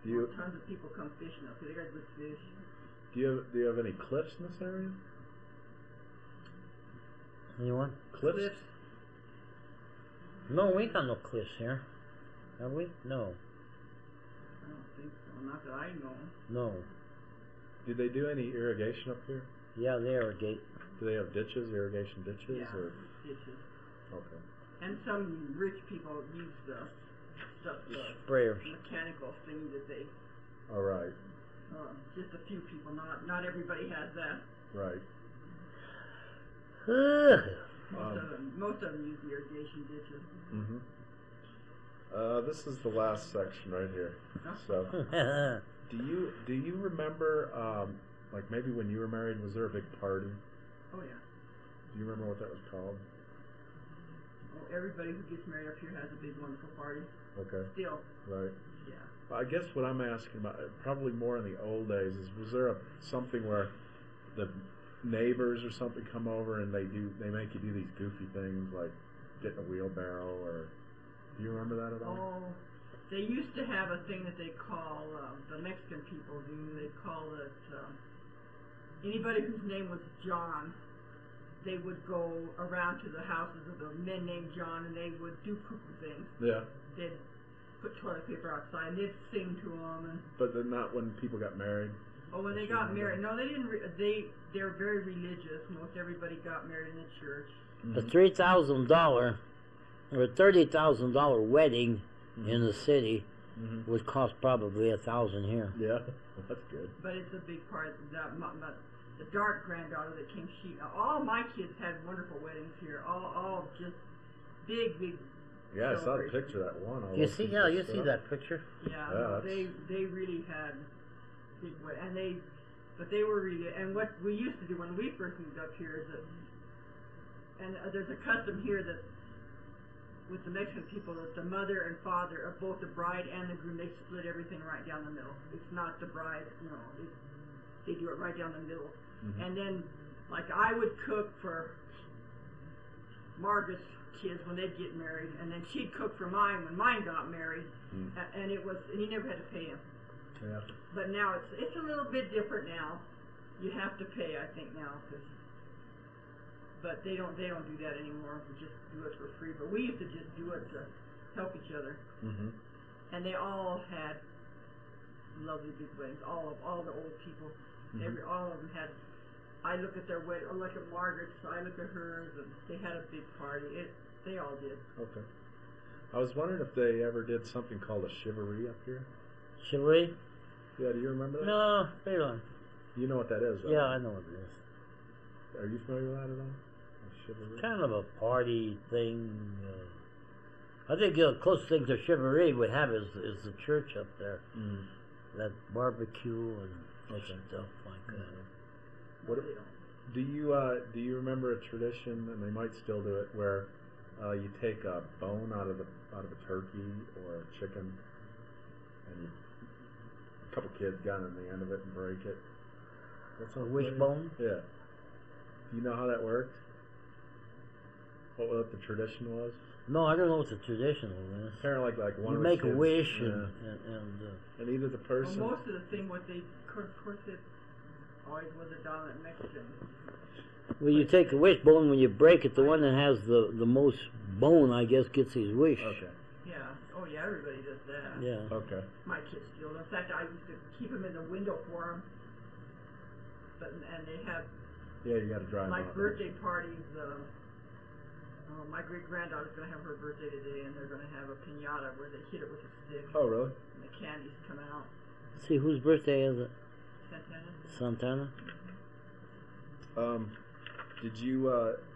Do you Tons of people come fishing up here. They got good fish. do you have any cliffs in this area? Anyone? Cliffs? No, we ain't got no cliffs here. Have we? No. I don't think so. Not that I know. No. Do they do any irrigation up here? Yeah, they irrigate. Do they have ditches, irrigation ditches, Yeah, or ditches. okay? And some rich people use the Sprayers. mechanical thing that they. All right, Just a few people. Not everybody has that. right. Most of them use the irrigation ditches. Mm-hmm. This is the last section right here. So, do you remember, like maybe when you were married, was there a big party? Oh yeah. Do you remember what that was called? Well, everybody who gets married up here has a big wonderful party. Okay. Still. Right. Yeah. I guess what I'm asking about, probably more in the old days, is was there something where the neighbors or something come over and they make you do these goofy things like get in a wheelbarrow, or do you remember that at all? Oh, they used to have a thing that they call the Mexican people do. They call it anybody whose name was John. They would go around to the houses of the men named John, and they would do cuckoo things. Yeah. They'd put toilet paper outside, and they'd sing to them. And but then not when people got married. oh, when they got married, no, they didn't. They were very religious. Most everybody got married in the church. A $3,000 or a $30,000 wedding in the city would cost probably $1,000 here. Yeah, that's good. But it's a big part. The dark granddaughter that came, all my kids had wonderful weddings here. All just big. Yeah, I saw the picture of that one. You see, you see that picture. Yeah, no, they really had big weddings, but they were really. And what we used to do when we first moved up here is that, and there's a custom here that with the Mexican people that the mother and father of both the bride and the groom, they split everything right down the middle. It's not the bride, no, they do it right down the middle. And then, like, I would cook for Margaret's kids when they'd get married, and then she'd cook for mine when mine got married, and you never had to pay him. Yeah. But now it's a little bit different now. You have to pay, I think, now, but they don't do that anymore. We just do it for free. But we used to just do it to help each other. And they all had lovely big weddings. All the old people, all of them had. I look at their wedding. I look at Margaret's. I look at hers, and they had a big party. They all did. Okay. I was wondering if they ever did something called a chivalry up here. Chivalry? Yeah, do you remember that? No, they don't. You know what that is, right? Yeah, I know what it is. Are you familiar with that at all? Chivalry? Kind of a party thing. I think the closest thing to chivalry would have is the church up there. That barbecue and stuff like that. What do you remember a tradition, and they might still do it, where you take a bone out of a turkey or a chicken, and a couple kids got in the end of it and break it? What's a wishbone? Yeah. Do you know how that worked? What the tradition was? No, I don't know what the tradition is. Kind of like one. You of make the kids, a wish and either the person. Well, most of the thing, what they of course it always was a dominant Mexican. Well, you take a wishbone, when you break it, the one that has the most bone, I guess, gets his wish. Okay. Yeah. Oh yeah, everybody does that. Yeah. Okay. My kids still. In fact, I used to keep them in the window for them. And they have. Yeah, you got to drive. Like birthday parties. My great granddaughter's gonna have her birthday today, and they're gonna have a piñata where they hit it with a stick. Oh, really? And the candies come out. See, whose birthday is it? Santana. Santana. Did you